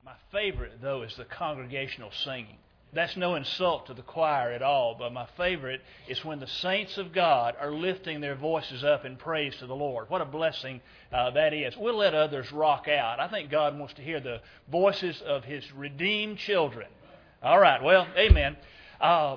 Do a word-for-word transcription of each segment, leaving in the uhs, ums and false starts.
My favorite, though, is the congregational singing. That's no insult to the choir at all, but my favorite is when the saints of God are lifting their voices up in praise to the Lord. What a blessing uh, that is. We'll let others rock out. I think God wants to hear the voices of His redeemed children. All right, well, amen. Uh,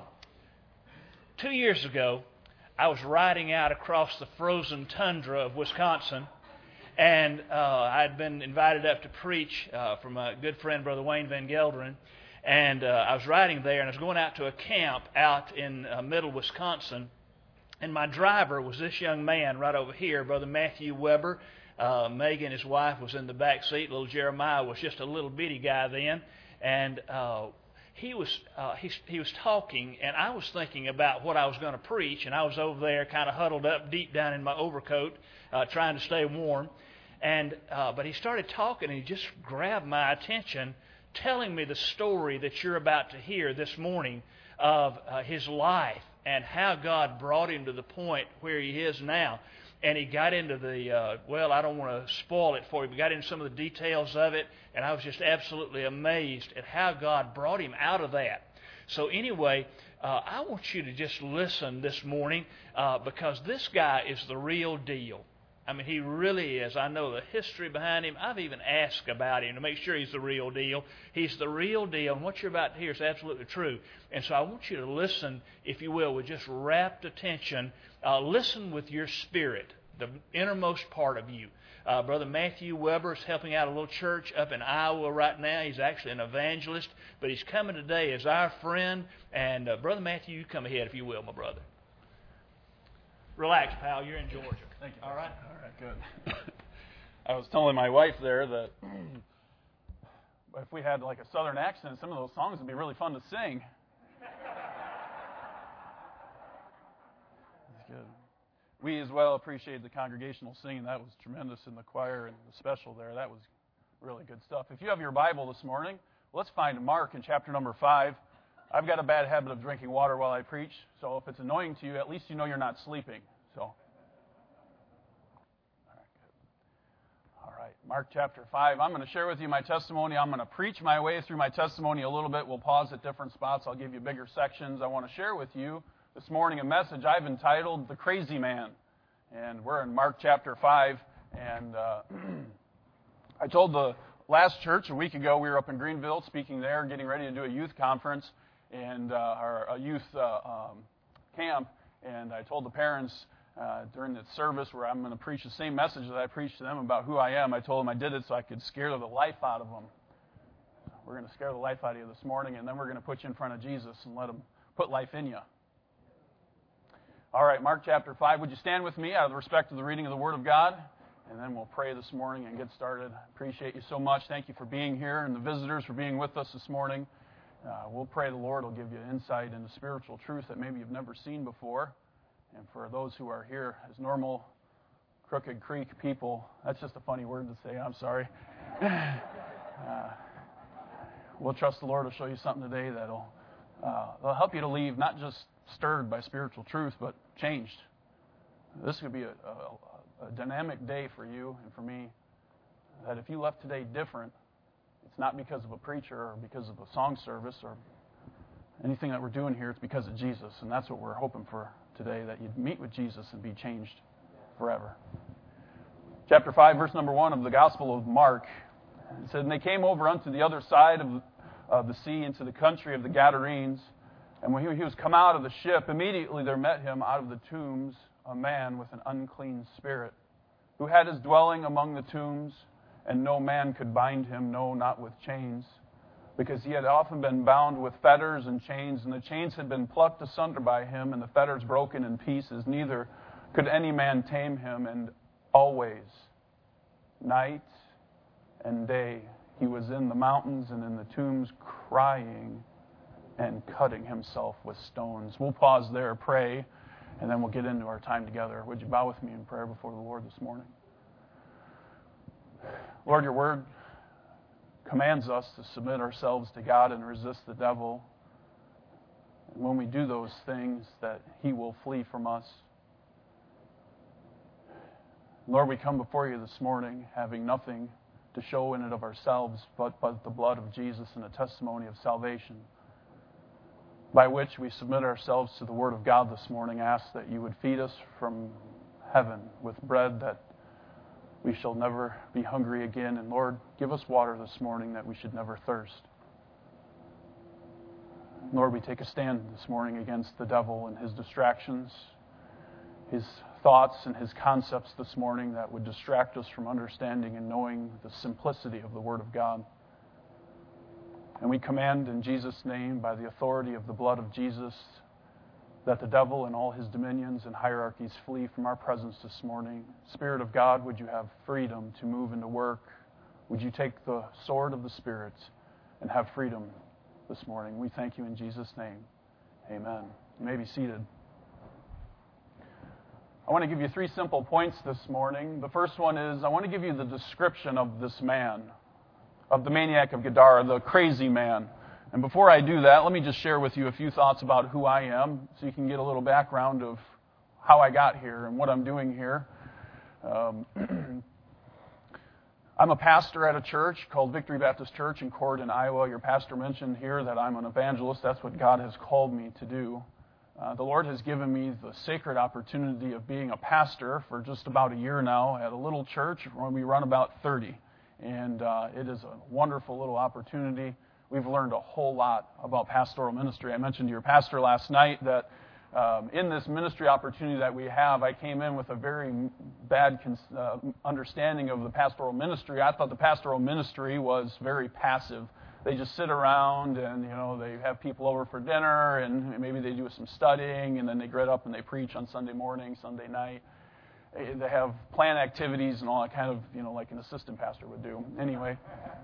two years ago, I was riding out across the frozen tundra of Wisconsin, and uh, I had been invited up to preach uh, from a good friend, Brother Wayne Van Gelderen. And uh, I was riding there, and I was going out to a camp out in uh, middle Wisconsin. And my driver was this young man right over here, Brother Matthew Weber. Uh, Megan, his wife, was in the back seat. Little Jeremiah was just a little bitty guy then. And uh, he was uh, he, he was talking, and I was thinking about what I was going to preach. And I was over there kind of huddled up deep down in my overcoat, uh, trying to stay warm. And uh, but he started talking, and he just grabbed my attention, telling me the story that you're about to hear this morning of uh, his life and how God brought him to the point where he is now. And he got into the, uh, well, I don't want to spoil it for you, but got into some of the details of it, and I was just absolutely amazed at how God brought him out of that. So anyway, uh, I want you to just listen this morning uh, because this guy is the real deal. I mean, he really is. I know the history behind him. I've even asked about him to make sure he's the real deal. He's the real deal, and what you're about to hear is absolutely true. And so I want you to listen, if you will, with just rapt attention. Uh, listen with your spirit, the innermost part of you. Uh, Brother Matthew Weber is helping out a little church up in Iowa right now. He's actually an evangelist, but he's coming today as our friend. And uh, Brother Matthew, you come ahead, if you will, my brother. Relax, pal. You're in Georgia. Thank you. All right? All right, good. I was telling my wife there that if we had like a southern accent, some of those songs would be really fun to sing. That's good. We as well appreciate the congregational singing. That was tremendous in the choir and the special there. That was really good stuff. If you have your Bible this morning, let's find Mark in chapter number five. I've got a bad habit of drinking water while I preach, so if it's annoying to you, at least you know you're not sleeping. So. All right, Mark chapter five. I'm going to share with you my testimony. I'm going to preach my way through my testimony a little bit. We'll pause at different spots. I'll give you bigger sections. I want to share with you this morning a message I've entitled The Crazy Man. And we're in Mark chapter five. And uh, I told the last church a week ago, we were up in Greenville speaking there, getting ready to do a youth conference and uh, our a youth uh, um, camp. And I told the parents Uh, during the service where I'm going to preach the same message that I preached to them about who I am. I told them I did it so I could scare the life out of them. We're going to scare the life out of you this morning, and then we're going to put you in front of Jesus and let him put life in you. All right, Mark chapter five. Would you stand with me out of respect to the reading of the Word of God? And then we'll pray this morning and get started. Appreciate you so much. Thank you for being here and the visitors for being with us this morning. Uh, we'll pray the Lord will give you insight into spiritual truth that maybe you've never seen before. And for those who are here as normal Crooked Creek people, that's just a funny word to say, I'm sorry. uh, we'll trust the Lord will show you something today that'll, uh, that'll help you to leave not just stirred by spiritual truth, but changed. This could be a, a, a dynamic day for you and for me, that if you left today different, it's not because of a preacher or because of a song service or anything that we're doing here, it's because of Jesus. And that's what we're hoping for today, that you'd meet with Jesus and be changed forever. Chapter five, verse number one of the Gospel of Mark. It said, "And they came over unto the other side of, of the sea into the country of the Gadarenes. And when he, he was come out of the ship, immediately there met him out of the tombs a man with an unclean spirit, who had his dwelling among the tombs, and no man could bind him, no, not with chains, because he had often been bound with fetters and chains, and the chains had been plucked asunder by him, and the fetters broken in pieces. Neither could any man tame him, and always, night and day, he was in the mountains and in the tombs, crying and cutting himself with stones." We'll pause there, pray, and then we'll get into our time together. Would you bow with me in prayer before the Lord this morning? Lord, your word commands us to submit ourselves to God and resist the devil. And when we do those things, that he will flee from us. Lord, we come before you this morning having nothing to show in it of ourselves, but, but the blood of Jesus and a testimony of salvation, by which we submit ourselves to the Word of God this morning. I ask that you would feed us from heaven with bread that we shall never be hungry again. And Lord, give us water this morning that we should never thirst. Lord, we take a stand this morning against the devil and his distractions, his thoughts and his concepts this morning that would distract us from understanding and knowing the simplicity of the Word of God. And we command in Jesus' name, by the authority of the blood of Jesus, that the devil and all his dominions and hierarchies flee from our presence this morning. Spirit of God, would you have freedom to move into work? Would you take the sword of the Spirit and have freedom this morning? We thank you in Jesus' name. Amen. You may be seated. I want to give you three simple points this morning. The first one is I want to give you the description of this man, of the maniac of Gadara, the crazy man. And before I do that, let me just share with you a few thoughts about who I am so you can get a little background of how I got here and what I'm doing here. Um, I'm a pastor at a church called Victory Baptist Church in Corydon, Iowa. Your pastor mentioned here that I'm an evangelist. That's what God has called me to do. Uh, the Lord has given me the sacred opportunity of being a pastor for just about a year now at a little church where we run about thirty. And uh, it is a wonderful little opportunity. We've learned a whole lot about pastoral ministry. I mentioned to your pastor last night that um, in this ministry opportunity that we have, I came in with a very bad cons- uh, understanding of the pastoral ministry. I thought the pastoral ministry was very passive. They just sit around and, you know, they have people over for dinner and maybe they do some studying and then they get up and they preach on Sunday morning, Sunday night. They have planned activities and all that kind of, you know, like an assistant pastor would do. Anyway.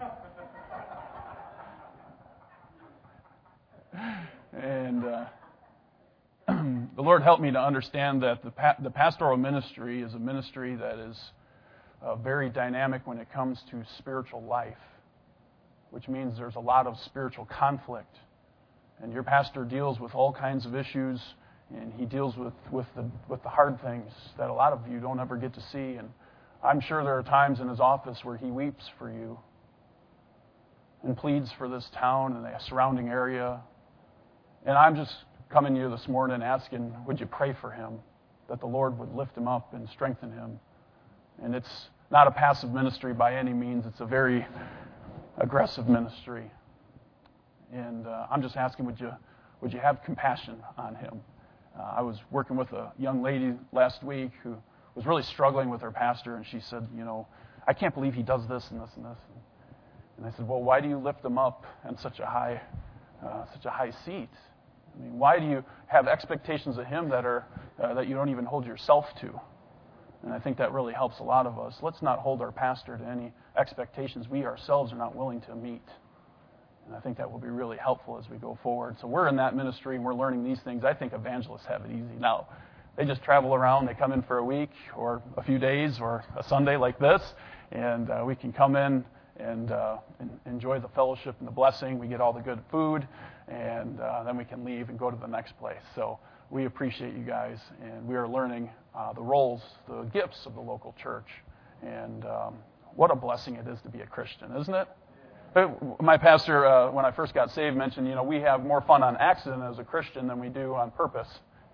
And uh, the Lord helped me to understand that the, pa- the pastoral ministry is a ministry that is uh, very dynamic when it comes to spiritual life, which means there's a lot of spiritual conflict. And your pastor deals with all kinds of issues, and he deals with, with, the, with the hard things that a lot of you don't ever get to see. And I'm sure there are times in his office where he weeps for you and pleads for this town and the surrounding area. And I'm just coming to you this morning asking, would you pray for him, that the Lord would lift him up and strengthen him. And it's not a passive ministry by any means. It's a very aggressive ministry. And uh, I'm just asking, would you, would you have compassion on him? Uh, I was working with a young lady last week who was really struggling with her pastor, and she said, you know, I can't believe he does this and this and this. And I said, well, why do you lift him up in such a high, uh, such a high seat? I mean, why do you have expectations of him that are uh, that you don't even hold yourself to? And I think that really helps a lot of us. Let's not hold our pastor to any expectations we ourselves are not willing to meet. And I think that will be really helpful as we go forward. So we're in that ministry and we're learning these things. I think evangelists have it easy now. They just travel around. They come in for a week or a few days or a Sunday like this, and uh, we can come in and, uh, and enjoy the fellowship and the blessing. We get all the good food, and uh, then we can leave and go to the next place. So we appreciate you guys, and we are learning uh, the roles, the gifts of the local church. And um, what a blessing it is to be a Christian, isn't it? My pastor, uh, when I first got saved, mentioned, you know, we have more fun on accident as a Christian than we do on purpose.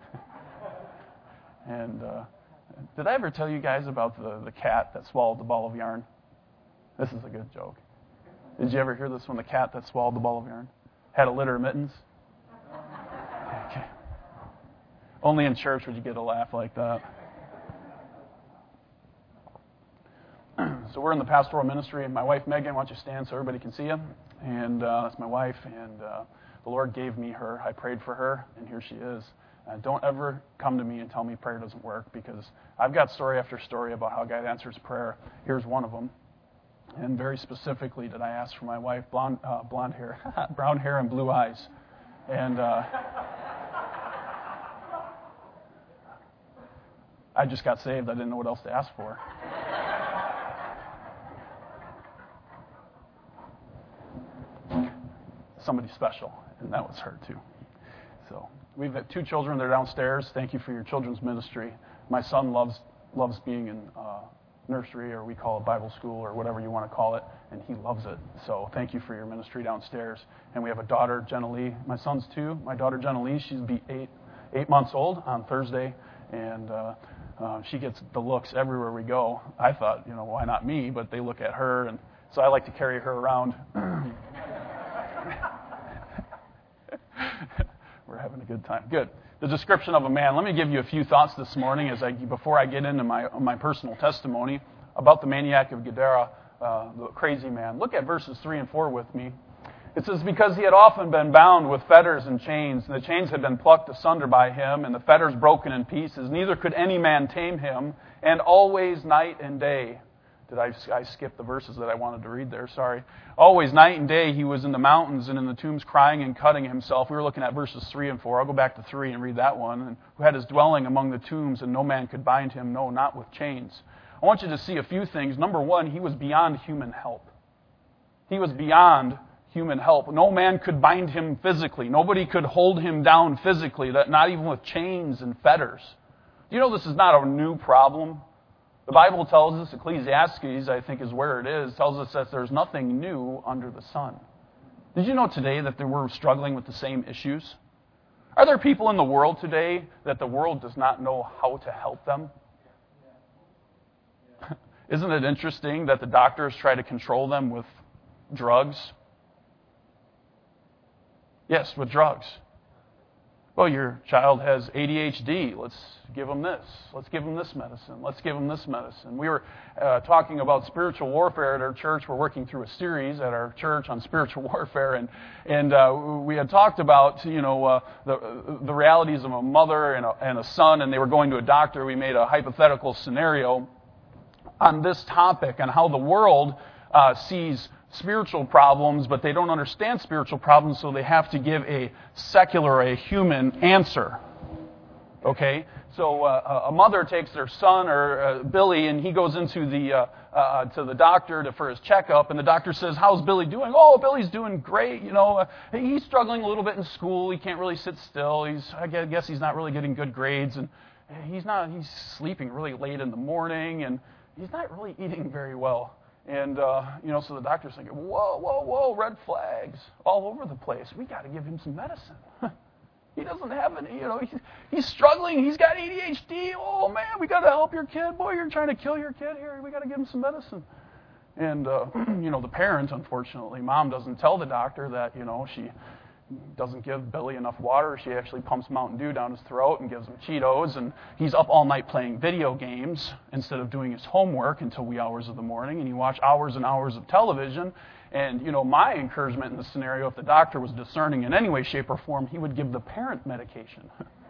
And uh, did I ever tell you guys about the, the cat that swallowed the ball of yarn? This is a good joke. Did you ever hear this one, the cat that swallowed the ball of yarn? Had a litter of mittens? Okay. Only in church would you get a laugh like that. So we're in the pastoral ministry, and my wife Megan, why don't you stand so everybody can see you? And uh, that's my wife, and uh, the Lord gave me her. I prayed for her, and here she is. Uh, don't ever come to me and tell me prayer doesn't work, because I've got story after story about how God answers prayer. Here's one of them. And very specifically did I ask for my wife blonde, uh, blonde hair, brown hair and blue eyes. And uh, I just got saved. I didn't know what else to ask for. Somebody special, and that was her too. So we've got two children. They're downstairs. Thank you for your children's ministry. My son loves loves being in uh, nursery, or we call it Bible school, or whatever you want to call it, and he loves it. So thank you for your ministry downstairs. And we have a daughter, Jenna Lee. My son's two. My daughter, Jenna Lee, she's be eight, eight months old on Thursday, and uh, uh, she gets the looks everywhere we go. I thought, you know, why not me? But they look at her, and so I like to carry her around. We're having a good time. Good. The description of a man. Let me give you a few thoughts this morning as I before I get into my my personal testimony about the maniac of Gadara, uh, the crazy man. Look at verses three and four with me. It says, because he had often been bound with fetters and chains, and the chains had been plucked asunder by him, and the fetters broken in pieces, neither could any man tame him, and always night and day. Did I, I skip the verses that I wanted to read there? Sorry. Always, night and day, he was in the mountains and in the tombs crying and cutting himself. We were looking at verses three and four. I'll go back to three and read that one. And who had his dwelling among the tombs, and no man could bind him, no, not with chains. I want you to see a few things. Number one, he was beyond human help. He was beyond human help. No man could bind him physically. Nobody could hold him down physically, that not even with chains and fetters. Do you know this is not a new problem? The Bible tells us, Ecclesiastes, I think is where it is, tells us that there's nothing new under the sun. Did you know today that we're struggling with the same issues? Are there people in the world today that the world does not know how to help them? Isn't it interesting that the doctors try to control them with drugs? Yes, with drugs. Well, your child has A D H D. Let's give them this. Let's give them this medicine. Let's give them this medicine. We were uh, talking about spiritual warfare at our church. We're working through a series at our church on spiritual warfare, and and uh, we had talked about you know uh, the the realities of a mother and a, and a son, and they were going to a doctor. We made a hypothetical scenario on this topic and how the world uh, sees spiritual problems, but they don't understand spiritual problems, so they have to give a secular, a human answer. Okay? So uh, a mother takes their son, or uh, Billy, and he goes into the uh, uh, to the doctor to, for his checkup, and the doctor says, "How's Billy doing?" "Oh, Billy's doing great. You know, uh, he's struggling a little bit in school. He can't really sit still. He's, I guess, he's not really getting good grades, and he's not. He's sleeping really late in the morning, and he's not really eating very well." And, uh, you know, so the doctor's thinking, whoa, whoa, whoa, red flags all over the place. We got to give him some medicine. He doesn't have any, you know, he's, he's struggling. He's got A D H D. Oh, man, we got to help your kid. Boy, you're trying to kill your kid here. We got to give him some medicine. And, uh, you know, the parent, unfortunately, mom doesn't tell the doctor that, you know, she doesn't give Billy enough water. She actually pumps Mountain Dew down his throat and gives him Cheetos, and he's up all night playing video games instead of doing his homework until wee hours of the morning, and he watch hours and hours of television. And, you know, my encouragement in the scenario, if the doctor was discerning in any way, shape, or form, he would give the parent medication.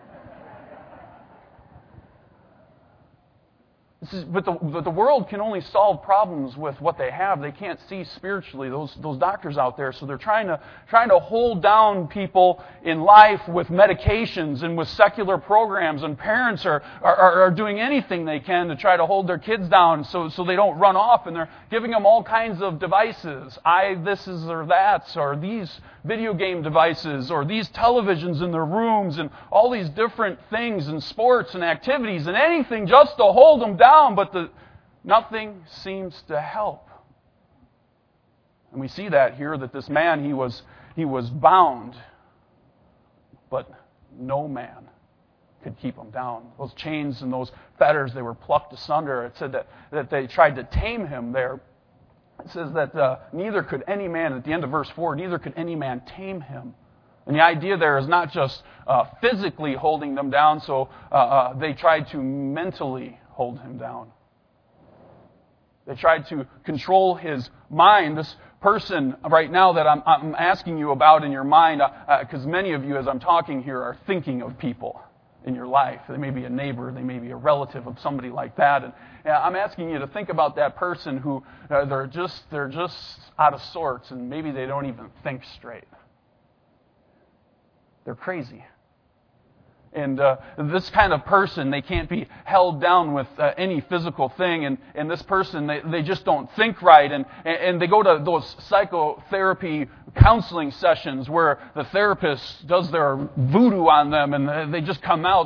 This is, but, the, but the world can only solve problems with what they have. They can't see spiritually, those those doctors out there. So they're trying to trying to hold down people in life with medications and with secular programs. And parents are, are, are doing anything they can to try to hold their kids down so, so they don't run off. And they're giving them all kinds of devices. I, this is or that, or these video game devices, or these televisions in their rooms, and all these different things and sports and activities and anything just to hold them down, but the, nothing seems to help. And we see that here, that this man, he was he was bound, but no man could keep him down. Those chains and those fetters, they were plucked asunder. It said that, that they tried to tame him there. It says that uh, neither could any man, at the end of verse four, neither could any man tame him. And the idea there is not just uh, physically holding them down, so uh, uh, they tried to mentally hold him down. They tried to control his mind. This person right now that I'm, I'm asking you about in your mind, because uh, uh, many of you, as I'm talking here, are thinking of people in your life. They may be a neighbor, they may be a relative of somebody like that. And uh, I'm asking you to think about that person who uh, they're just they're just out of sorts, and maybe they don't even think straight. They're crazy. And uh, this kind of person, they can't be held down with uh, any physical thing. And, and this person, they, they just don't think right. And, and they go to those psychotherapy counseling sessions where the therapist does their voodoo on them, and they just come out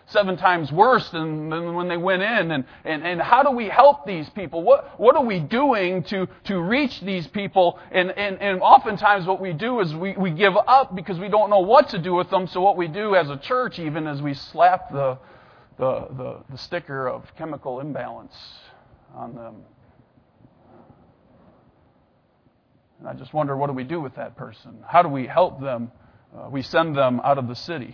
seven times worse than, than when they went in. And, and, and how do we help these people? What, what are we doing to, to reach these people? And, and, and oftentimes what we do is we, we give up because we don't know what to do with them. So what we do as a church even is we slap the, the, the, the sticker of chemical imbalance on them. And I just wonder, what do we do with that person? How do we help them? Uh, we send them out of the city.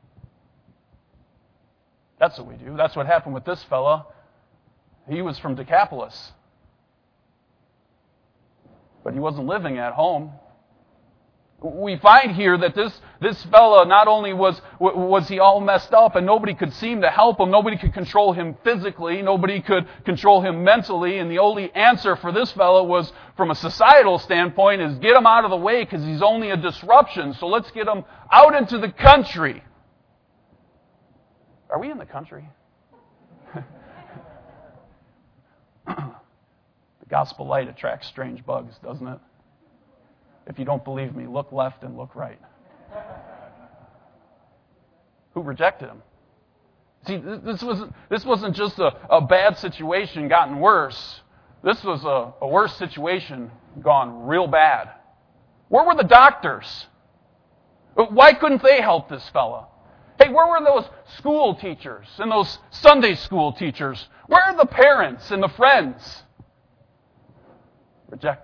That's what we do. That's what happened with this fella. He was from Decapolis. But he wasn't living at home. We find here that this, this fella, not only was, was he all messed up and nobody could seem to help him, nobody could control him physically, nobody could control him mentally, and the only answer for this fella was, from a societal standpoint, is get him out of the way because he's only a disruption, so let's get him out into the country. Are we in the country? The gospel light attracts strange bugs, doesn't it? If you don't believe me, look left and look right. Who rejected him? See, this wasn't, this wasn't just a, a bad situation gotten worse. This was a, a worse situation gone real bad. Where were the doctors? Why couldn't they help this fella? Hey, where were those school teachers and those Sunday school teachers? Where are the parents and the friends? Rejected.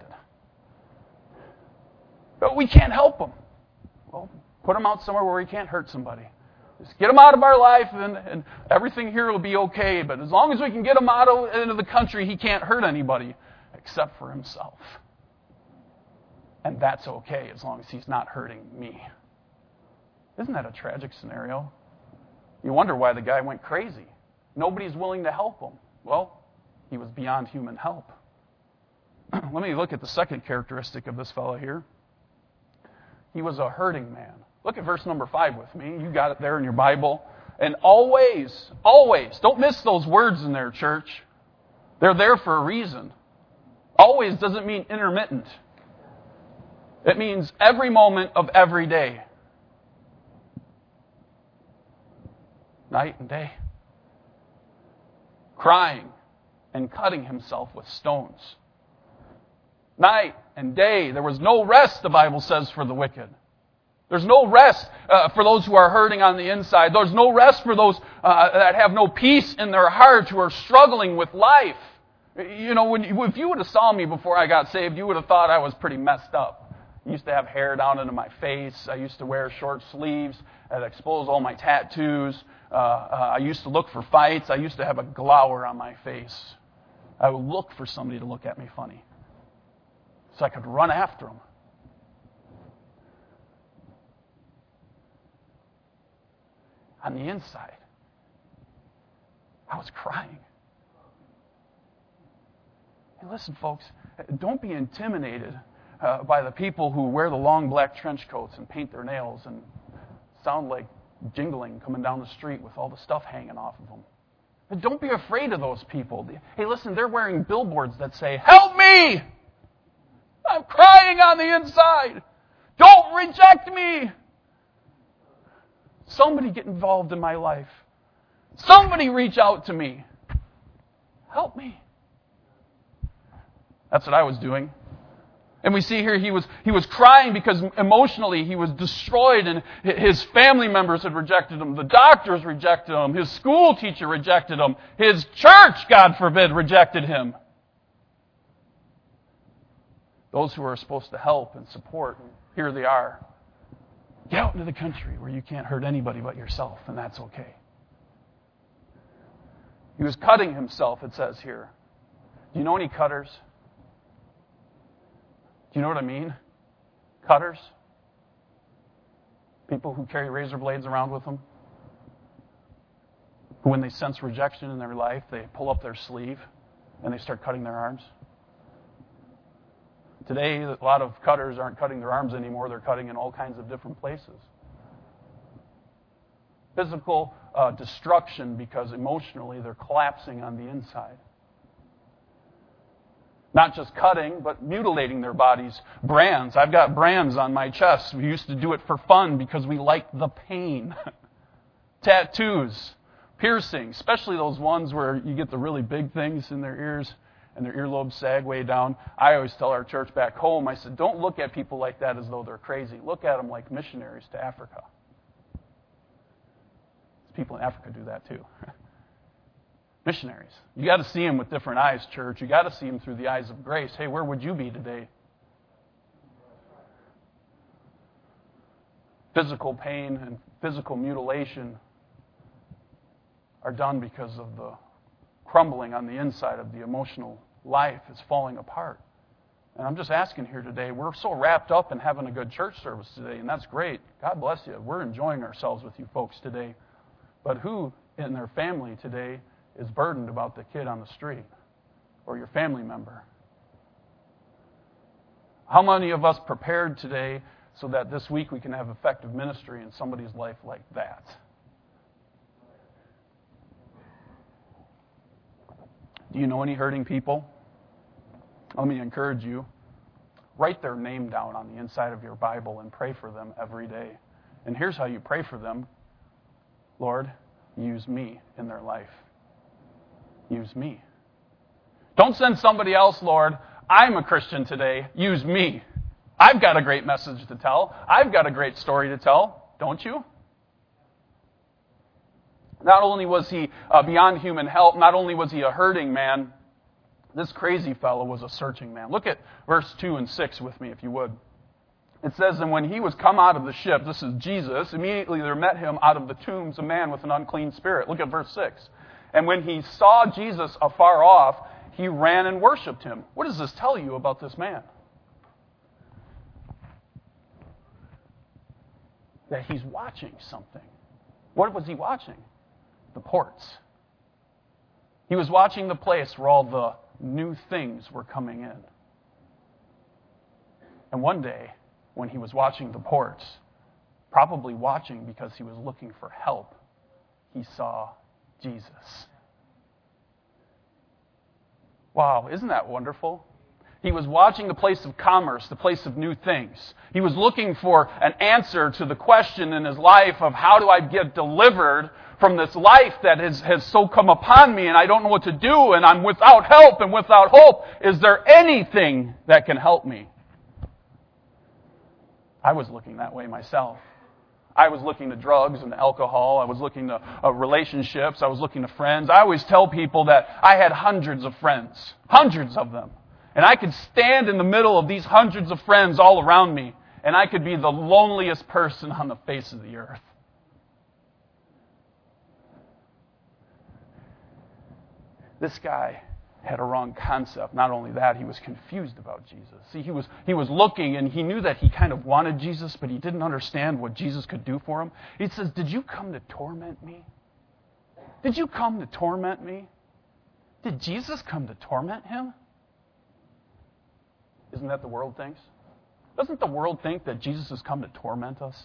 But we can't help them. Well, put them out somewhere where we can't hurt somebody. Just get them out of our life and, and everything here will be okay. But as long as we can get him out of, into the country, he can't hurt anybody except for himself. And that's okay as long as he's not hurting me. Isn't that a tragic scenario? You wonder why the guy went crazy. Nobody's willing to help him. Well, he was beyond human help. Let me look at the second characteristic of this fellow here. He was a hurting man. Look at verse number five with me. You got it there in your Bible. And always, always, don't miss those words in there, church. They're there for a reason. Always doesn't mean intermittent. It means every moment of every day. Night and day. Crying and cutting himself with stones. Night and day. There was no rest, the Bible says, for the wicked. There's no rest uh, for those who are hurting on the inside. There's no rest for those uh, that have no peace in their heart, who are struggling with life. You know, when you, if you would have saw me before I got saved, you would have thought I was pretty messed up. I used to have hair down into my face. I used to wear short sleeves that exposed all my tattoos. Uh, uh, I used to look for fights. I used to have a glower on my face. I would look for somebody to look at me funny, so I could run after them. On the inside, I was crying. Hey, listen, folks, don't be intimidated uh, by the people who wear the long black trench coats and paint their nails and sound like jingling coming down the street with all the stuff hanging off of them. But don't be afraid of those people. Hey, listen, they're wearing billboards that say, "Help me! I'm crying on the inside. Don't reject me." Somebody get involved in my life. Somebody reach out to me. Help me. That's what I was doing. And we see here he was he was crying because emotionally he was destroyed, and his family members had rejected him. The doctors rejected him. His school teacher rejected him. His church, God forbid, rejected him. Those who are supposed to help and support, and here they are. Get out into the country where you can't hurt anybody but yourself, and that's okay. He was cutting himself, it says here. Do you know any cutters? Do you know what I mean? Cutters? People who carry razor blades around with them. Who, when they sense rejection in their life, they pull up their sleeve and they start cutting their arms. Today, a lot of cutters aren't cutting their arms anymore. They're cutting in all kinds of different places. Physical uh, destruction because emotionally they're collapsing on the inside. Not just cutting, but mutilating their bodies. Brands. I've got brands on my chest. We used to do it for fun because we liked the pain. Tattoos. Piercing, especially those ones where you get the really big things in their ears and their earlobes sag way down. I always tell our church back home, I said, don't look at people like that as though they're crazy. Look at them like missionaries to Africa. People in Africa do that too. Missionaries. You got to see them with different eyes, church. You got to see them through the eyes of grace. Hey, where would you be today? Physical pain and physical mutilation are done because of the crumbling on the inside of the emotional life is falling apart. And I'm just asking here today, we're so wrapped up in having a good church service today, and that's great. God bless you. We're enjoying ourselves with you folks today. But who in their family today is burdened about the kid on the street or your family member? How many of us prepared today so that this week we can have effective ministry in somebody's life like that? Do you know any hurting people? Let me encourage you. Write their name down on the inside of your Bible and pray for them every day. And here's how you pray for them. Lord, use me in their life. Use me. Don't send somebody else, Lord. I'm a Christian today. Use me. I've got a great message to tell. I've got a great story to tell. Don't you? Not only was he uh, beyond human help, not only was he a hurting man, this crazy fellow was a searching man. Look at verse two and six with me, if you would. It says, and when he was come out of the ship, this is Jesus, immediately there met him out of the tombs a man with an unclean spirit. Look at verse six. And when he saw Jesus afar off, he ran and worshipped him. What does this tell you about this man? That he's watching something. What was he watching? The ports. He was watching the place where all the new things were coming in. And one day, when he was watching the ports, probably watching because he was looking for help, he saw Jesus. Wow, isn't that wonderful? He was watching the place of commerce, the place of new things. He was looking for an answer to the question in his life of how do I get delivered from this life that has, has so come upon me and I don't know what to do and I'm without help and without hope. Is there anything that can help me? I was looking that way myself. I was looking to drugs and to alcohol. I was looking to uh, relationships. I was looking to friends. I always tell people that I had hundreds of friends, hundreds of them. And I could stand in the middle of these hundreds of friends all around me, and I could be the loneliest person on the face of the earth. This guy had a wrong concept. Not only that, he was confused about Jesus. See, he was he was looking, and he knew that he kind of wanted Jesus, but he didn't understand what Jesus could do for him. He says, did you come to torment me? Did you come to torment me? Did Jesus come to torment him? Isn't that the world thinks? Doesn't the world think that Jesus has come to torment us?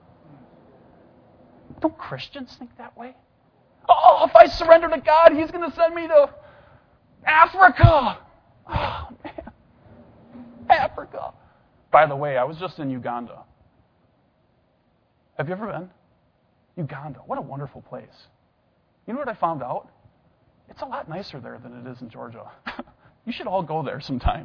Don't Christians think that way? Oh, if I surrender to God, He's going to send me to Africa. Oh, man. Africa. By the way, I was just in Uganda. Have you ever been? Uganda. What a wonderful place. You know what I found out? It's a lot nicer there than it is in Georgia. You should all go there sometime.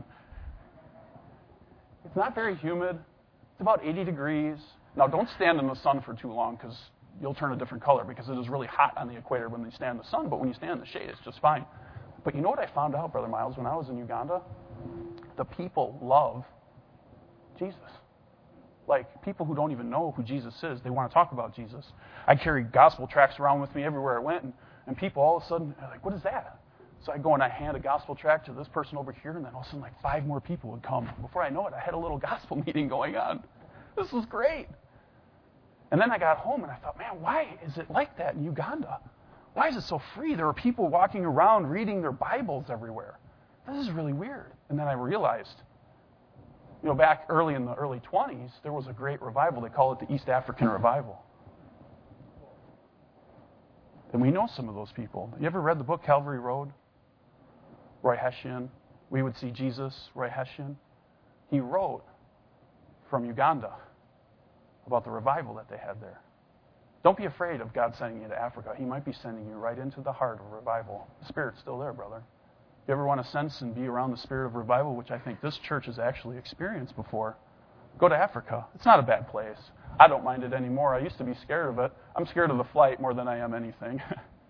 It's not very humid. It's about eighty degrees. Now, don't stand in the sun for too long because you'll turn a different color because it is really hot on the equator when you stand in the sun, but when you stand in the shade, it's just fine. But you know what I found out, Brother Miles, when I was in Uganda? The people love Jesus. Like, people who don't even know who Jesus is, they want to talk about Jesus. I carried gospel tracts around with me everywhere I went, and, and people all of a sudden are like, what is that? So I go and I hand a gospel tract to this person over here, and then all of a sudden, like, five more people would come. Before I know it, I had a little gospel meeting going on. This was great. And then I got home, and I thought, man, why is it like that in Uganda? Why is it so free? There are people walking around reading their Bibles everywhere. This is really weird. And then I realized, you know, back early in the early twenties, there was a great revival. They call it the East African Revival. And we know some of those people. You ever read the book Calvary Road? Roy Hession. We Would See Jesus, Roy Hession. He wrote from Uganda about the revival that they had there. Don't be afraid of God sending you to Africa. He might be sending you right into the heart of revival. The Spirit's still there, brother. If you ever want to sense and be around the Spirit of revival, which I think this church has actually experienced before, go to Africa. It's not a bad place. I don't mind it anymore. I used to be scared of it. I'm scared of the flight more than I am anything.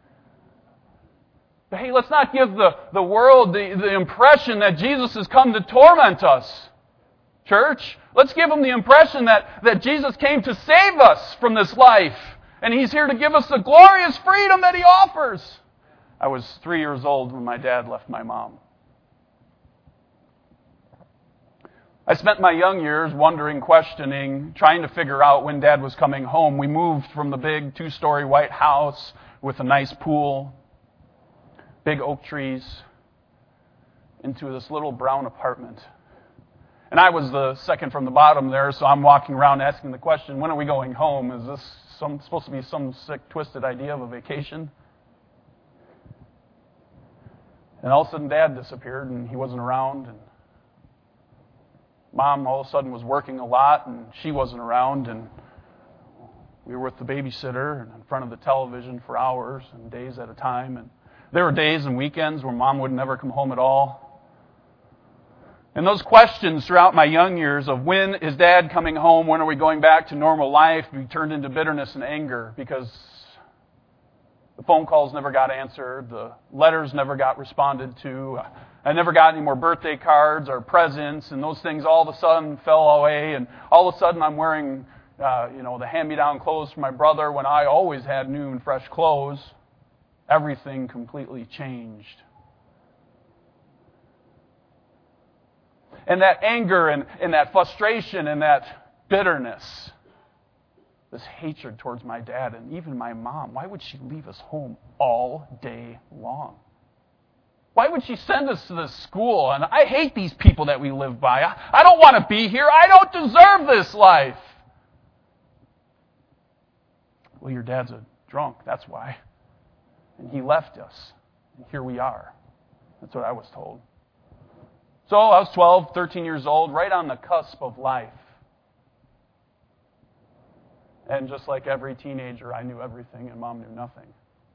But hey, let's not give the, the world the, the impression that Jesus has come to torment us. Church, let's give them the impression that, that Jesus came to save us from this life. And He's here to give us the glorious freedom that He offers. I was three years old when my dad left my mom. I spent my young years wondering, questioning, trying to figure out when Dad was coming home. We moved from the big two-story white house with a nice pool, big oak trees, into this little brown apartment. And I was the second from the bottom there, so I'm walking around asking the question, when are we going home? Is this some, supposed to be some sick, twisted idea of a vacation? And all of a sudden Dad disappeared and he wasn't around. And Mom all of a sudden was working a lot and she wasn't around. And we were with the babysitter and in front of the television for hours and days at a time. And there were days and weekends where Mom would never come home at all. And those questions throughout my young years of when is Dad coming home, when are we going back to normal life, we turned into bitterness and anger because the phone calls never got answered, the letters never got responded to, I never got any more birthday cards or presents, and those things all of a sudden fell away, and all of a sudden I'm wearing uh, you know, the hand-me-down clothes from my brother when I always had new and fresh clothes. Everything completely changed. And that anger and, and that frustration and that bitterness, this hatred towards my dad and even my mom, why would she leave us home all day long? Why would she send us to this school? And I hate these people that we live by. I, I don't want to be here. I don't deserve this life. Well, your dad's a drunk. That's why. And he left us. And here we are. That's what I was told. So I was twelve, thirteen years old, right on the cusp of life. And just like every teenager, I knew everything and Mom knew nothing.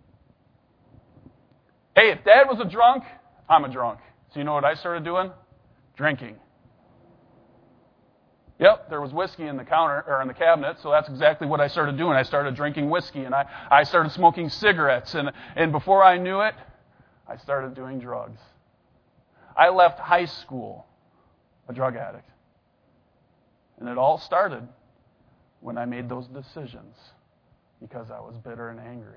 Hey, if Dad was a drunk, I'm a drunk. So you know what I started doing? Drinking. Yep, there was whiskey in the counter or in the cabinet, so that's exactly what I started doing. I started drinking whiskey and I, I started smoking cigarettes, and, and before I knew it, I started doing drugs. I left high school a drug addict. And it all started when I made those decisions because I was bitter and angry.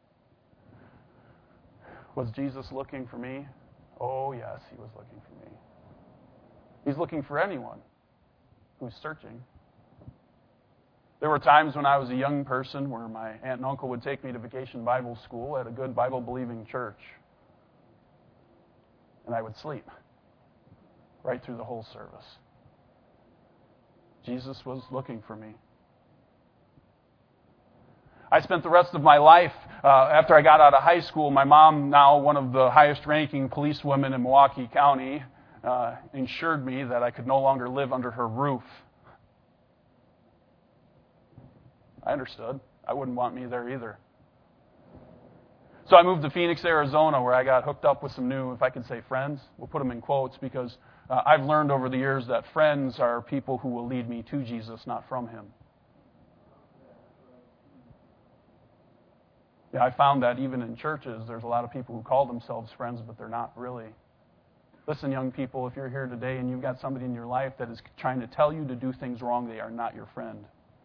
Was Jesus looking for me? Oh, yes, He was looking for me. He's looking for anyone who's searching. There were times when I was a young person where my aunt and uncle would take me to vacation Bible school at a good Bible-believing church. And I would sleep right through the whole service. Jesus was looking for me. I spent the rest of my life, uh, after I got out of high school, my mom, now one of the highest-ranking policewomen in Milwaukee County, uh, ensured me that I could no longer live under her roof. I understood. I wouldn't want me there either. So I moved to Phoenix, Arizona, where I got hooked up with some new, if I could say friends, we'll put them in quotes, because uh, I've learned over the years that friends are people who will lead me to Jesus, not from Him. Yeah, I found that even in churches, there's a lot of people who call themselves friends, but they're not really. Listen, young people, if you're here today and you've got somebody in your life that is trying to tell you to do things wrong, they are not your friend.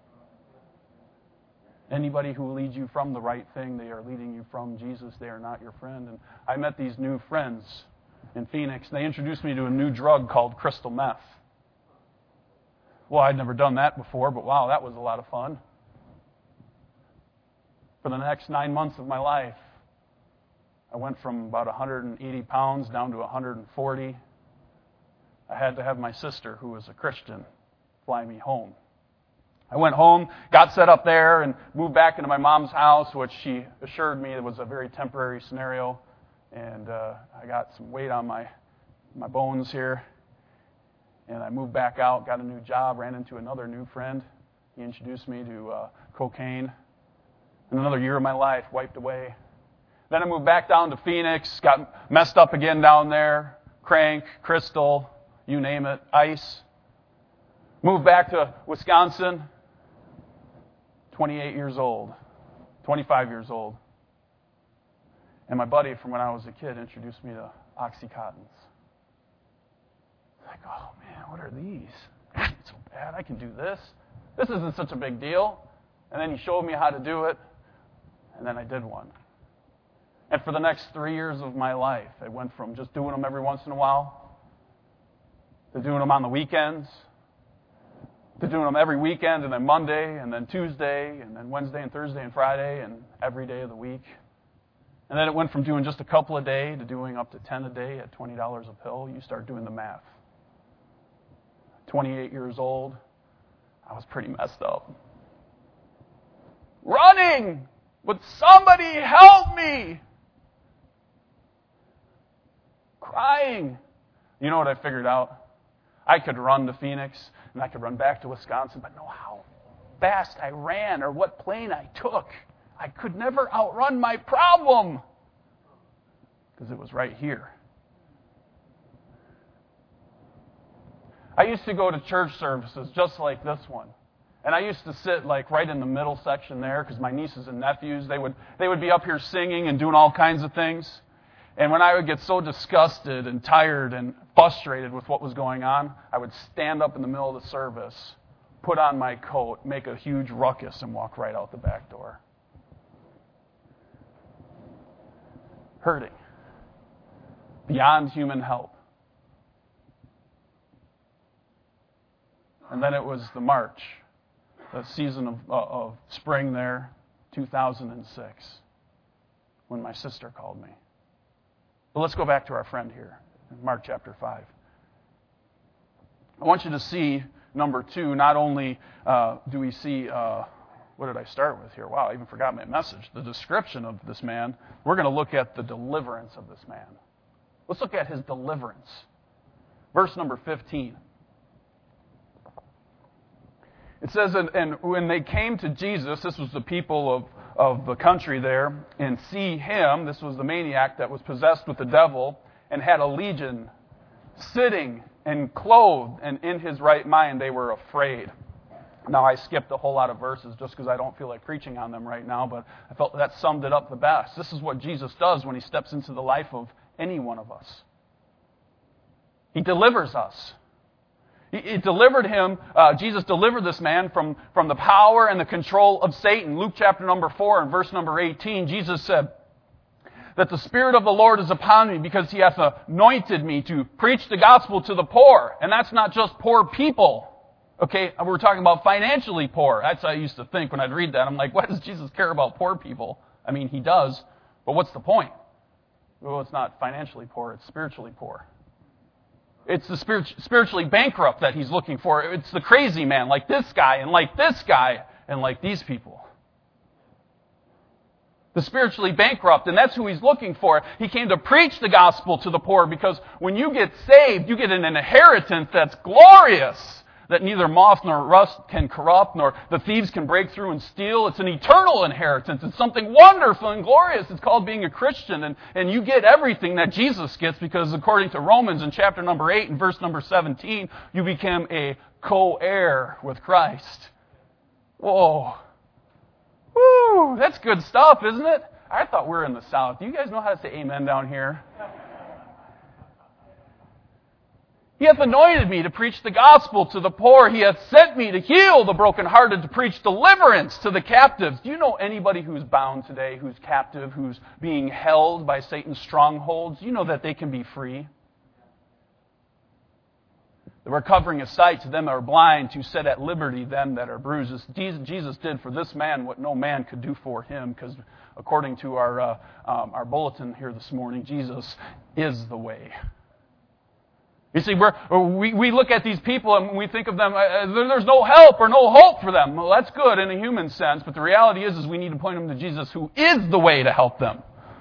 Anybody who leads you from the right thing, they are leading you from Jesus. They are not your friend. And I met these new friends in Phoenix. They introduced me to a new drug called crystal meth. Well, I'd never done that before, but wow, that was a lot of fun. For the next nine months of my life, I went from about one hundred eighty pounds down to one hundred forty. I had to have my sister, who was a Christian, fly me home. I went home, got set up there, and moved back into my mom's house, which she assured me it was a very temporary scenario. And uh, I got some weight on my my bones here. And I moved back out, got a new job, ran into another new friend. He introduced me to uh, cocaine. And another year of my life wiped away. Then I moved back down to Phoenix, got messed up again down there. Crank, crystal, you name it, ice. Moved back to Wisconsin, twenty-eight years old, twenty-five years old. And my buddy from when I was a kid introduced me to Oxycontins. Like, oh man, what are these? This isn't so bad. I can do this. This isn't such a big deal. And then he showed me how to do it, and then I did one. And for the next three years of my life, I went from just doing them every once in a while to doing them on the weekends, to doing them every weekend, and then Monday, and then Tuesday, and then Wednesday and Thursday and Friday, and every day of the week. And then it went from doing just a couple a day to doing up to ten a day at twenty dollars a pill. You start doing the math. twenty-eight years old, I was pretty messed up. Running! Would somebody help me? Crying. You know what I figured out? I could run to Phoenix, and I could run back to Wisconsin, but know how fast I ran or what plane I took. I could never outrun my problem because it was right here. I used to go to church services just like this one. And I used to sit like right in the middle section there because my nieces and nephews, they would they would be up here singing and doing all kinds of things. And when I would get so disgusted and tired and frustrated with what was going on, I would stand up in the middle of the service, put on my coat, make a huge ruckus, and walk right out the back door. Hurting. Beyond human help. And then it was the March, the season of, uh, of spring there, two thousand six, when my sister called me. But let's go back to our friend here, in Mark chapter five. I want you to see, number two, not only uh, do we see, uh, what did I start with here? Wow, I even forgot my message. The description of this man. We're going to look at the deliverance of this man. Let's look at his deliverance. Verse number fifteen. It says, and, and when they came to Jesus, this was the people of, of the country there, and see him, this was the maniac that was possessed with the devil, and had a legion, sitting and clothed and in his right mind, they were afraid. Now, I skipped a whole lot of verses just because I don't feel like preaching on them right now, but I felt that summed it up the best. This is what Jesus does when he steps into the life of any one of us. He delivers us. He delivered him, uh, Jesus delivered this man from, from the power and the control of Satan. Luke chapter number four and verse number eighteen, Jesus said that the Spirit of the Lord is upon me because he hath anointed me to preach the gospel to the poor. And that's not just poor people. Okay, we're talking about financially poor. That's what I used to think when I'd read that. I'm like, why does Jesus care about poor people? I mean, he does, but what's the point? Well, it's not financially poor, it's spiritually poor. It's the spirit, spiritually bankrupt that he's looking for. It's the crazy man like this guy and like this guy and like these people. The spiritually bankrupt, and that's who he's looking for. He came to preach the gospel to the poor because when you get saved, you get an inheritance that's glorious, that neither moth nor rust can corrupt, nor the thieves can break through and steal. It's an eternal inheritance. It's something wonderful and glorious. It's called being a Christian, and, and you get everything that Jesus gets because according to Romans in chapter number eight and verse number seventeen, you become a co-heir with Christ. Whoa. Woo! That's good stuff, isn't it? I thought we were in the South. Do you guys know how to say amen down here? He hath anointed me to preach the gospel to the poor. He hath sent me to heal the brokenhearted, to preach deliverance to the captives. Do you know anybody who's bound today, who's captive, who's being held by Satan's strongholds? You know that they can be free. The recovering of sight to them that are blind, to set at liberty them that are bruised. Jesus did for this man what no man could do for him, because according to our uh, um, our bulletin here this morning, Jesus is the way. You see, we're, we we look at these people and we think of them, uh, there's no help or no hope for them. Well, that's good in a human sense, but the reality is, is we need to point them to Jesus, who is the way to help them.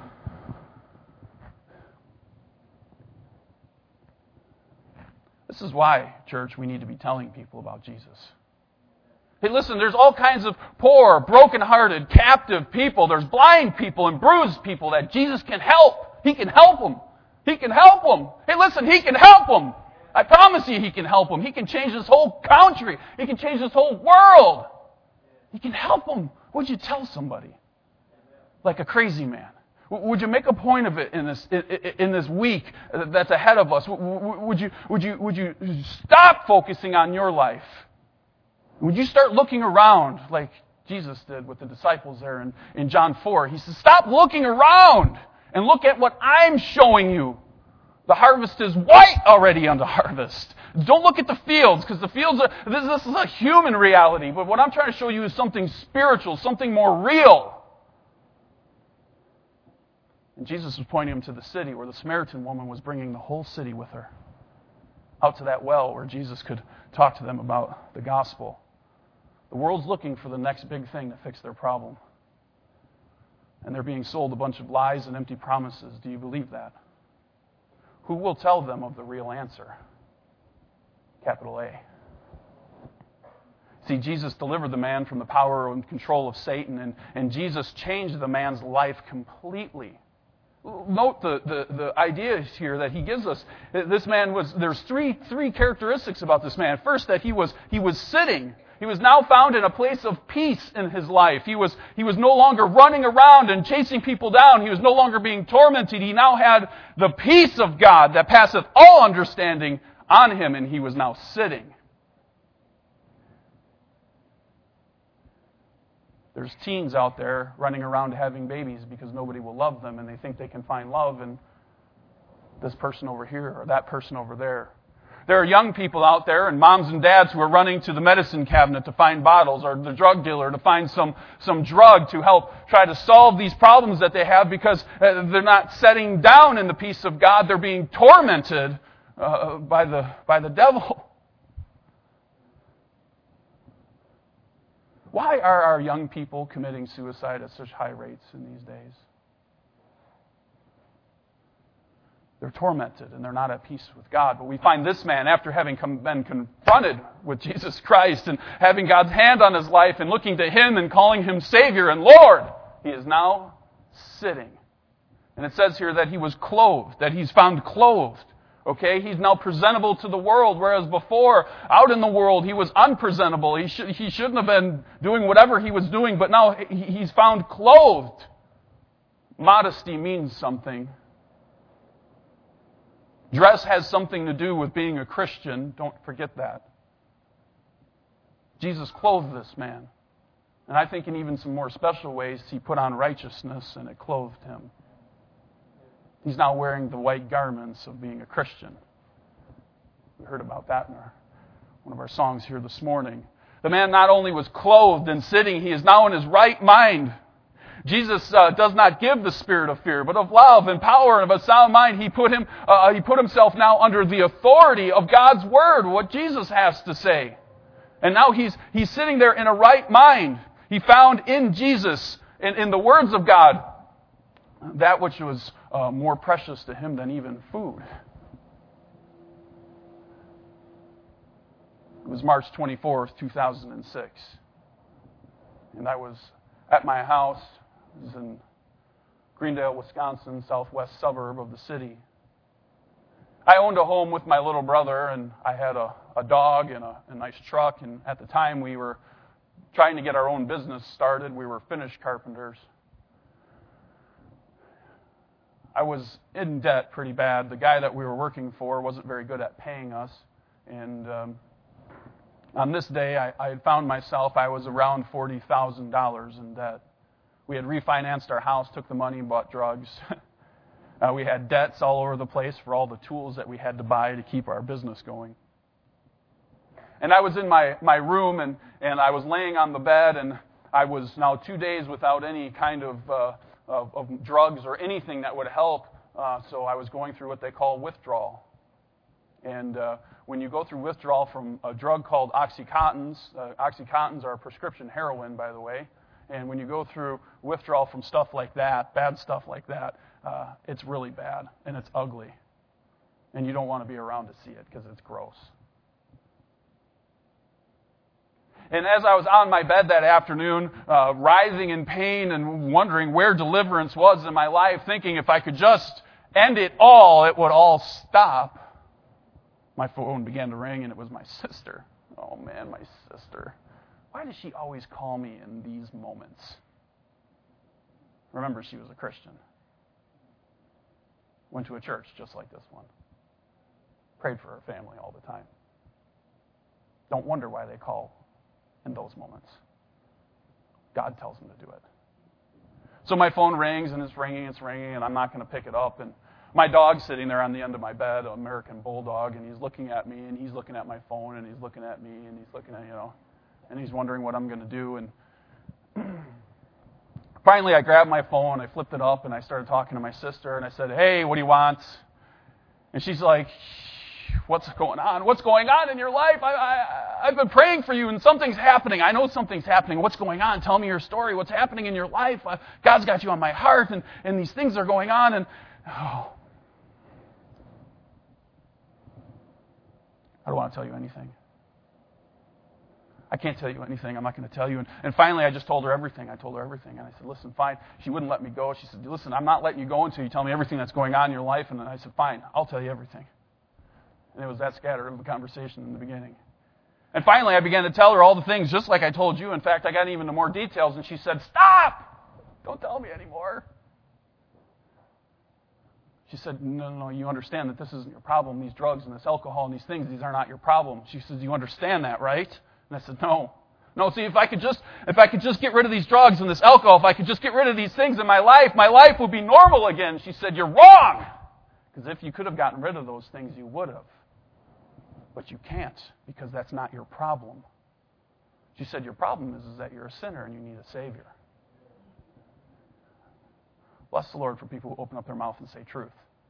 This is why, church, we need to be telling people about Jesus. Hey, listen, there's all kinds of poor, brokenhearted, captive people. There's blind people and bruised people that Jesus can help. He can help them. He can help them. Hey, listen, He can help them. I promise you He can help them. He can change this whole country. He can change this whole world. He can help them. Would you tell somebody? Like a crazy man. Would you make a point of it in this in this week that's ahead of us? Would you would you would you stop focusing on your life? Would you start looking around like Jesus did with the disciples there in, in John four? He says, stop looking around and look at what I'm showing you. The harvest is white already on the harvest. Don't look at the fields, because the fields are, this, this is a human reality. But what I'm trying to show you is something spiritual, something more real. And Jesus was pointing him to the city where the Samaritan woman was bringing the whole city with her. Out to that well where Jesus could talk to them about the gospel. The world's looking for the next big thing to fix their problem. And they're being sold a bunch of lies and empty promises. Do you believe that? Who will tell them of the real answer? Capital A. See, Jesus delivered the man from the power and control of Satan, and, and Jesus changed the man's life completely. Note the, the, the ideas here that he gives us. This man was, there's three, three characteristics about this man. First, that he was, he was sitting. He was now found in a place of peace in his life. He was, he was no longer running around and chasing people down. He was no longer being tormented. He now had the peace of God that passeth all understanding on him, and he was now sitting. There's teens out there running around having babies because nobody will love them, and they think they can find love in this person over here or that person over there. There are young people out there and moms and dads who are running to the medicine cabinet to find bottles, or the drug dealer to find some, some drug to help try to solve these problems that they have, because they're not setting down in the peace of God. They're being tormented uh, by the by the devil. Why are our young people committing suicide at such high rates in these days? They're tormented and they're not at peace with God. But we find this man, after having come, been confronted with Jesus Christ and having God's hand on his life and looking to Him and calling Him Savior and Lord, he is now sitting. And it says here that he was clothed, that he's found clothed. Okay, he's now presentable to the world, whereas before, out in the world, he was unpresentable. He, should, he shouldn't have been doing whatever he was doing, but now he's found clothed. Modesty means something. Dress has something to do with being a Christian. Don't forget that. Jesus clothed this man. And I think in even some more special ways, He put on righteousness and it clothed him. He's now wearing the white garments of being a Christian. We heard about that in our, one of our songs here this morning. The man not only was clothed and sitting, he is now in his right mind. Jesus uh, does not give the spirit of fear, but of love and power and of a sound mind. He put him, uh, he put himself now under the authority of God's word, what Jesus has to say. And now he's he's sitting there in a right mind. He found in Jesus, in, in the words of God, that which was uh, more precious to him than even food. It was March twenty-fourth, two thousand six. And I was at my house. It was in Greendale, Wisconsin, southwest suburb of the city. I owned a home with my little brother, and I had a, a dog and a, a nice truck. And at the time, we were trying to get our own business started. We were finish carpenters. I was in debt pretty bad. The guy that we were working for wasn't very good at paying us. And um, on this day, I, I had found myself, I was around forty thousand dollars in debt. We had refinanced our house, took the money, and bought drugs. uh, we had debts all over the place for all the tools that we had to buy to keep our business going. And I was in my, my room, and, and I was laying on the bed, and I was now two days without any kind of, uh, of, of drugs or anything that would help. Uh, so I was going through what they call withdrawal. And uh, when you go through withdrawal from a drug called Oxycontins, uh, Oxycontins are a prescription heroin, by the way. And when you go through withdrawal from stuff like that, bad stuff like that, uh, it's really bad and it's ugly. And you don't want to be around to see it because it's gross. And as I was on my bed that afternoon, uh, writhing in pain and wondering where deliverance was in my life, thinking if I could just end it all, it would all stop, my phone began to ring, and it was my sister. Oh man, my sister. Why does she always call me in these moments? Remember, she was a Christian. Went to a church just like this one. Prayed for her family all the time. Don't wonder why they call in those moments. God tells them to do it. So my phone rings, and it's ringing, it's ringing, and I'm not going to pick it up. And my dog's sitting there on the end of my bed, an American bulldog, and he's looking at me, and he's looking at my phone, and he's looking at me, and he's looking at, you know, and he's wondering what I'm going to do. And finally, I grabbed my phone, I flipped it up, and I started talking to my sister, and I said, hey, what do you want? And she's like, what's going on? What's going on in your life? I, I, I've been praying for you, and something's happening. I know something's happening. What's going on? Tell me your story. What's happening in your life? Uh, God's got you on my heart, and, and these things are going on. And oh, I don't want to tell you anything. I can't tell you anything. I'm not going to tell you. And, and finally, I just told her everything. I told her everything. And I said, listen, fine. She wouldn't let me go. She said, listen, I'm not letting you go until you tell me everything that's going on in your life. And I said, fine, I'll tell you everything. And it was that scattered of a conversation in the beginning. And finally, I began to tell her all the things just like I told you. In fact, I got even into more details, and she said, stop! Don't tell me anymore. She said, no, no, no, you understand that this isn't your problem. These drugs and this alcohol and these things, these are not your problem. She says, you understand that, right? And I said, no. No, see, if I could just if I could just get rid of these drugs and this alcohol, if I could just get rid of these things in my life, my life would be normal again. She said, you're wrong! Because if you could have gotten rid of those things, you would have. But you can't, because that's not your problem. She said, your problem is, is that you're a sinner and you need a Savior. Bless the Lord for people who open up their mouth and say truth.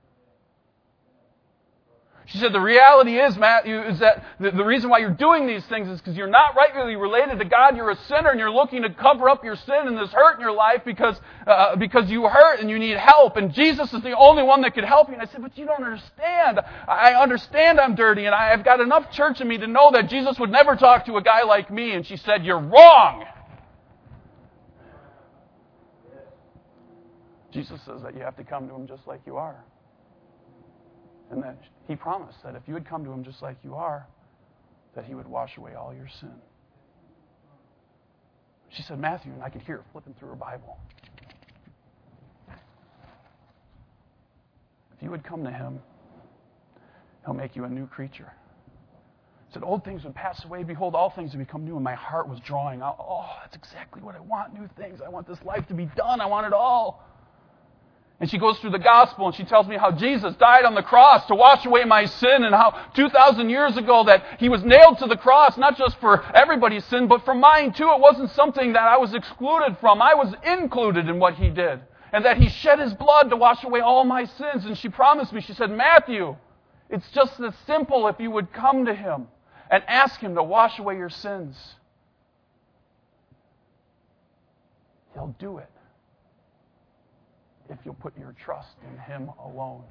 She said, the reality is, Matthew, is that the, the reason why you're doing these things is because you're not rightly related to God. You're a sinner, and you're looking to cover up your sin and this hurt in your life because uh, because you hurt and you need help. And Jesus is the only one that could help you. And I said, but you don't understand. I understand I'm dirty, and I've got enough church in me to know that Jesus would never talk to a guy like me. And she said, you're wrong. Jesus says that you have to come to Him just like you are. And that He promised that if you would come to Him just like you are, that He would wash away all your sin. She said, Matthew, and I could hear her flipping through her Bible. If you would come to Him, He'll make you a new creature. Said, old things would pass away. Behold, all things would become new. And my heart was drawing out, oh, that's exactly what I want, new things. I want this life to be done. I want it all. And she goes through the gospel and she tells me how Jesus died on the cross to wash away my sin, and how two thousand years ago that He was nailed to the cross, not just for everybody's sin, but for mine too. It wasn't something that I was excluded from. I was included in what He did. And that He shed His blood to wash away all my sins. And she promised me, she said, Matthew, it's just as simple if you would come to Him and ask Him to wash away your sins. He'll do it. If you'll put your trust in Him alone.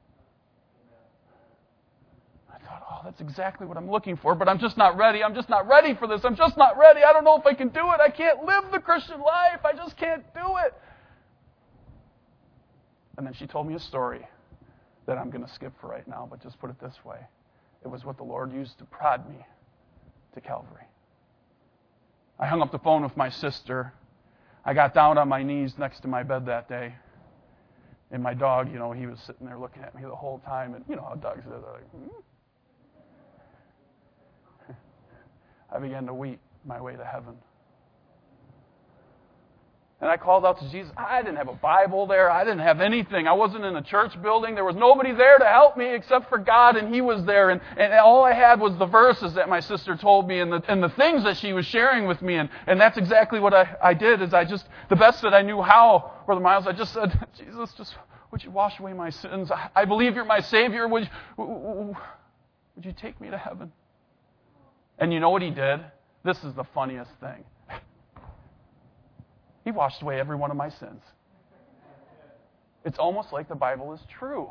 I thought, oh, that's exactly what I'm looking for, but I'm just not ready. I'm just not ready for this. I'm just not ready. I don't know if I can do it. I can't live the Christian life. I just can't do it. And then she told me a story that I'm going to skip for right now, but just put it this way. It was what the Lord used to prod me to Calvary. I hung up the phone with my sister. I got down on my knees next to my bed that day. And my dog, you know, he was sitting there looking at me the whole time. And you know how dogs are. They're like, hmm. I began to weep my way to heaven. And I called out to Jesus. I didn't have a Bible there. I didn't have anything. I wasn't in a church building. There was nobody there to help me except for God, and He was there. And, and all I had was the verses that my sister told me and the, and the things that she was sharing with me. And, and that's exactly what I, I did, is I just, the best that I knew how, Brother Miles, I just said, Jesus, just would you wash away my sins? I, I believe You're my Savior. Would you, would you take me to heaven? And you know what He did? This is the funniest thing. He washed away every one of my sins. It's almost like the Bible is true.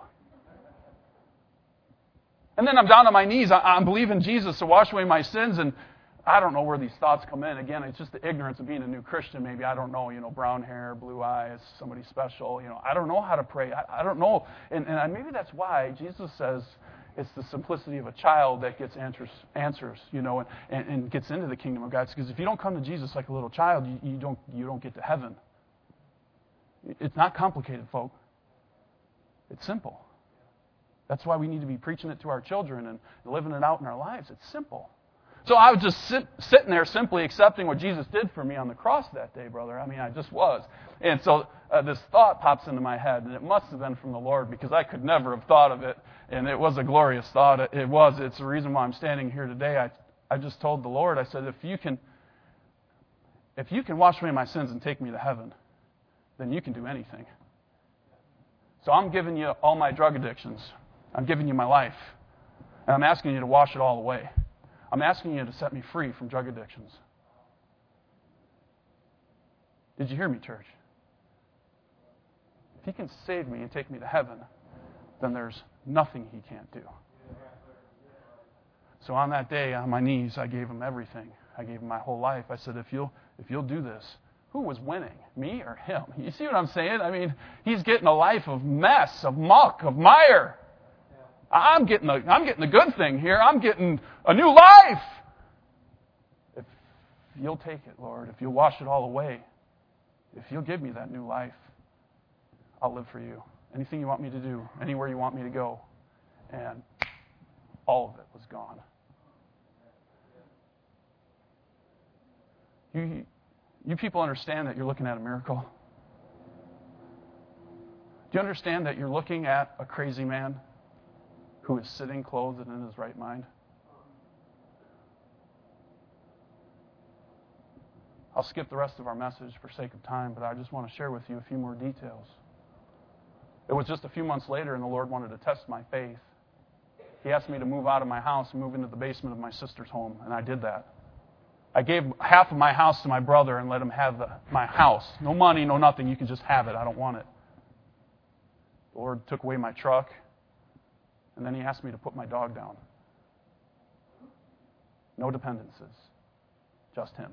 And then I'm down on my knees. I'm believing Jesus to wash away my sins. And I don't know where these thoughts come in. Again, it's just the ignorance of being a new Christian. Maybe, I don't know, you know, brown hair, blue eyes, somebody special. You know, I don't know how to pray. I, I don't know. And, and maybe that's why Jesus says it's the simplicity of a child that gets answers, answers you know, and, and, and gets into the kingdom of God. Because if you don't come to Jesus like a little child, you, you don't you don't get to heaven. It's not complicated, folk. It's simple. That's why we need to be preaching it to our children and living it out in our lives. It's simple. So I was just sit, sitting there simply accepting what Jesus did for me on the cross that day, brother. I mean, I just was. And so uh, this thought pops into my head, and it must have been from the Lord because I could never have thought of it. And it was a glorious thought. It, it was. It's the reason why I'm standing here today. I, I just told the Lord, I said, if you can, if you can wash away my sins and take me to heaven, then you can do anything. So I'm giving you all my drug addictions. I'm giving you my life. And I'm asking you to wash it all away. I'm asking you to set me free from drug addictions. Did you hear me, church? If He can save me and take me to heaven, then there's nothing He can't do. So on that day, on my knees, I gave Him everything. I gave Him my whole life. I said, if you'll, if you'll do this, who was winning, me or Him? You see what I'm saying? I mean, He's getting a life of mess, of muck, of mire. I'm getting the, I'm getting the good thing here. I'm getting a new life. If you'll take it, Lord, if you'll wash it all away, if you'll give me that new life, I'll live for you. Anything you want me to do, anywhere you want me to go. And all of it was gone. You, you people understand that you're looking at a miracle? Do you understand that you're looking at a crazy man who is sitting clothed and in his right mind? I'll skip the rest of our message for sake of time, but I just want to share with you a few more details. It was just a few months later, and the Lord wanted to test my faith. He asked me to move out of my house and move into the basement of my sister's home, and I did that. I gave half of my house to my brother and let him have the, my house. No money, no nothing. You can just have it. I don't want it. The Lord took away my truck, and then He asked me to put my dog down. No dependencies, just Him.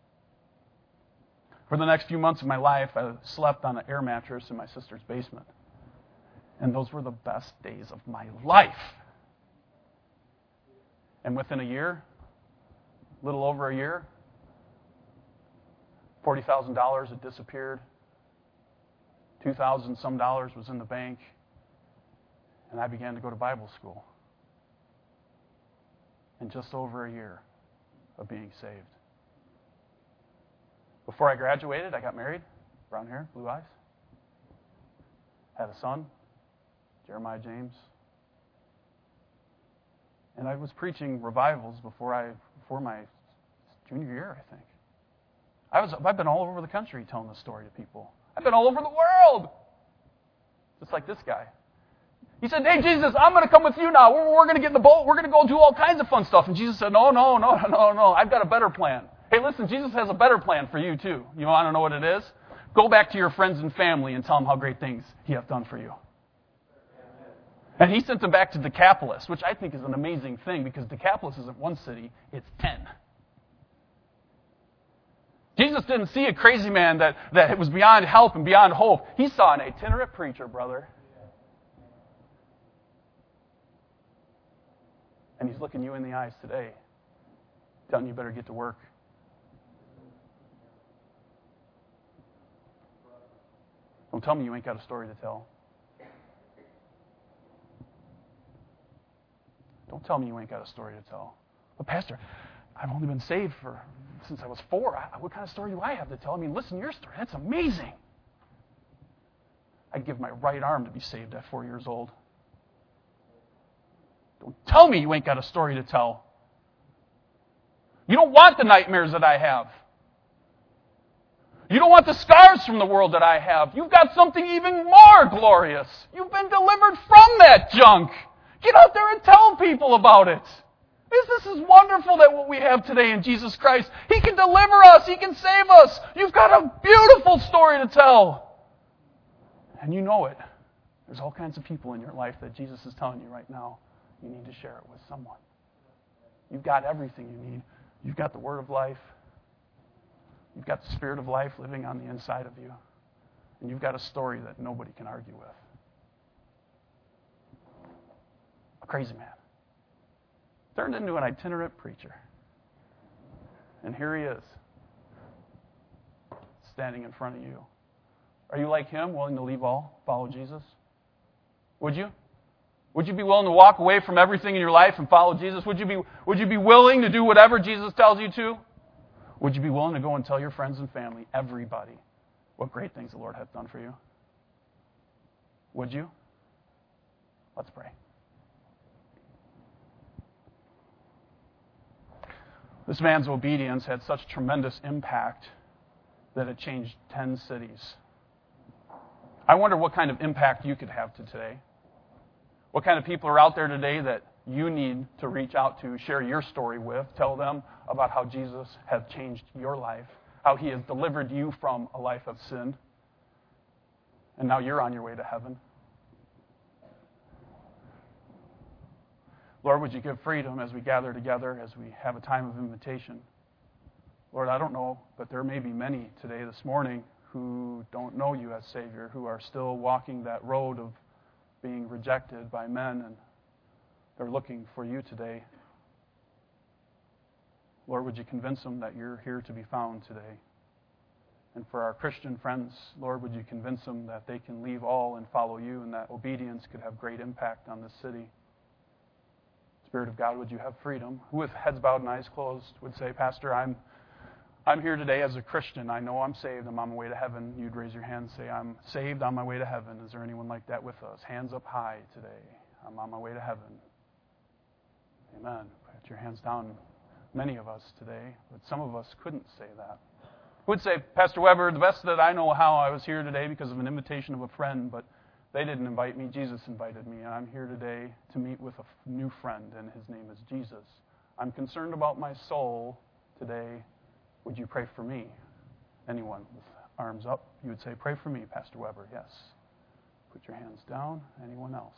For the next few months of my life, I slept on an air mattress in my sister's basement. And those were the best days of my life. And within a year, a little over a year, forty thousand dollars had disappeared. two thousand some dollars was in the bank. And I began to go to Bible school. In just over a year of being saved. Before I graduated, I got married. Brown hair, blue eyes. Had a son, Jeremiah James. And I was preaching revivals before I before my junior year, I think. I was I've been all over the country telling this story to people. I've been all over the world. Just like this guy. He said, hey, Jesus, I'm going to come with you now. We're, we're going to get in the boat. We're going to go do all kinds of fun stuff. And Jesus said, no, no, no, no, no. I've got a better plan. Hey, listen, Jesus has a better plan for you, too. You want to know what it is? Go back to your friends and family and tell them how great things He has done for you. And He sent them back to Decapolis, which I think is an amazing thing because Decapolis isn't one city, it's ten. Jesus didn't see a crazy man that, that was beyond help and beyond hope. He saw an itinerant preacher, brother. And He's looking you in the eyes today, telling you better get to work. Don't tell me you ain't got a story to tell. Don't tell me you ain't got a story to tell. But Pastor, I've only been saved for since I was four. I, what kind of story do I have to tell? I mean, listen to your story. That's amazing. I'd give my right arm to be saved at four years old. Don't tell me you ain't got a story to tell. You don't want the nightmares that I have. You don't want the scars from the world that I have. You've got something even more glorious. You've been delivered from that junk. Get out there and tell people about it. This, this is wonderful that what we have today in Jesus Christ. He can deliver us. He can save us. You've got a beautiful story to tell. And you know it. There's all kinds of people in your life that Jesus is telling you right now. You need to share it with someone. You've got everything you need. You've got the Word of life. You've got the Spirit of life living on the inside of you. And you've got a story that nobody can argue with. A crazy man. Turned into an itinerant preacher. And here he is, standing in front of you. Are you like him, willing to leave all, follow Jesus? Would you? Would you be willing to walk away from everything in your life and follow Jesus? Would you be, would you be willing to do whatever Jesus tells you to? Would you be willing to go and tell your friends and family, everybody, what great things the Lord hath done for you? Would you? Let's pray. This man's obedience had such tremendous impact that it changed ten cities. I wonder what kind of impact you could have to today. What kind of people are out there today that you need to reach out to, share your story with, tell them about how Jesus has changed your life, how he has delivered you from a life of sin, and now you're on your way to heaven. Lord, would you give freedom as we gather together, as we have a time of invitation? Lord, I don't know, but there may be many today, this morning, who don't know you as Savior, who are still walking that road of being rejected by men, and they're looking for you today. Lord, would you convince them that you're here to be found today? And for our Christian friends, Lord, would you convince them that they can leave all and follow you, and that obedience could have great impact on this city? Spirit of God, would you have freedom? Who with heads bowed and eyes closed would say, Pastor, I'm I'm here today as a Christian. I know I'm saved. I'm on my way to heaven. You'd raise your hand and say, I'm saved on my way to heaven. Is there anyone like that with us? Hands up high today. I'm on my way to heaven. Amen. Put your hands down. Many of us today, but some of us couldn't say that. Who would say, Pastor Weber, the best that I know how, I was here today because of an invitation of a friend, but they didn't invite me. Jesus invited me, and I'm here today to meet with a new friend, and his name is Jesus. I'm concerned about my soul today. Would you pray for me? Anyone with arms up, you would say, pray for me, Pastor Weber. Yes. Put your hands down. Anyone else?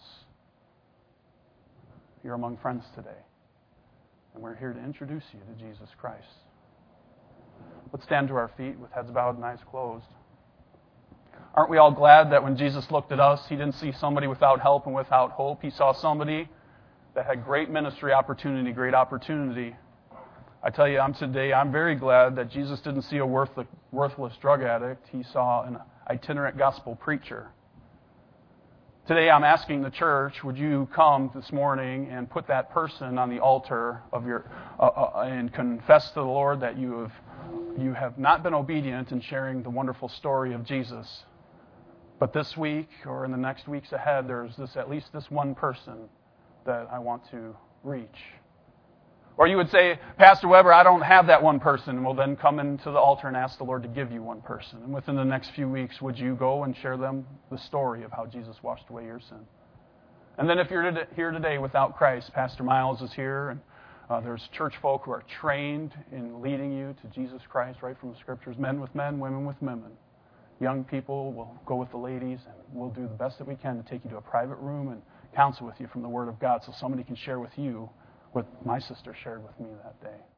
You're among friends today, and we're here to introduce you to Jesus Christ. Let's stand to our feet with heads bowed and eyes closed. Aren't we all glad that when Jesus looked at us, he didn't see somebody without help and without hope? He saw somebody that had great ministry opportunity, great opportunity. I tell you, I'm today, I'm very glad that Jesus didn't see a worthless, worthless drug addict. He saw an itinerant gospel preacher. Today, I'm asking the church, would you come this morning and put that person on the altar of your uh, uh, and confess to the Lord that you have you have not been obedient in sharing the wonderful story of Jesus. But this week or in the next weeks ahead, there's this at least this one person that I want to reach. Or you would say, Pastor Weber, I don't have that one person. Well, then come into the altar and ask the Lord to give you one person. And within the next few weeks, would you go and share them the story of how Jesus washed away your sin? And then if you're here today without Christ, Pastor Miles is here, and uh, there's church folk who are trained in leading you to Jesus Christ right from the Scriptures, men with men, women with women. Young people will go with the ladies, and we'll do the best that we can to take you to a private room and counsel with you from the Word of God so somebody can share with you what my sister shared with me that day.